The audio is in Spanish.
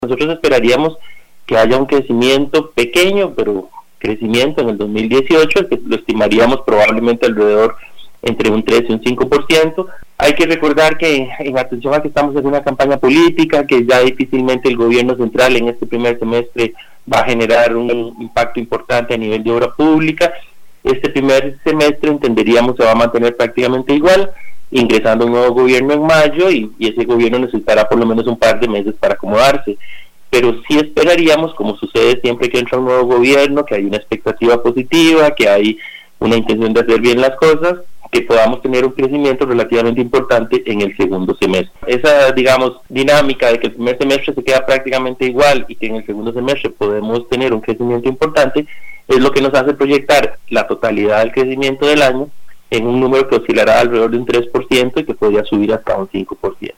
Nosotros esperaríamos que haya un crecimiento pequeño, pero crecimiento en el 2018, que lo estimaríamos probablemente alrededor entre un 3 y un 5%. Hay que recordar que en atención a que estamos en una campaña política, que ya difícilmente el gobierno central en este primer semestre va a generar un impacto importante a nivel de obra pública. Este primer semestre entenderíamos se va a mantener prácticamente igual, ingresando un nuevo gobierno en mayo y ese gobierno necesitará por lo menos un par de meses para acomodarse. Pero sí esperaríamos, como sucede siempre que entra un nuevo gobierno, que hay una expectativa positiva, que hay una intención de hacer bien las cosas, que podamos tener un crecimiento relativamente importante en el segundo semestre. Esa, digamos, dinámica de que el primer semestre se queda prácticamente igual y que en el segundo semestre podemos tener un crecimiento importante, es lo que nos hace proyectar la totalidad del crecimiento del año en un número que oscilará alrededor de un 3% y que podría subir hasta un 5%.